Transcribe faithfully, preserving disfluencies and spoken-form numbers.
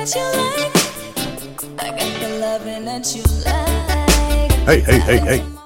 that you like. I got the loving that you like. Hey, hey, hey, hey.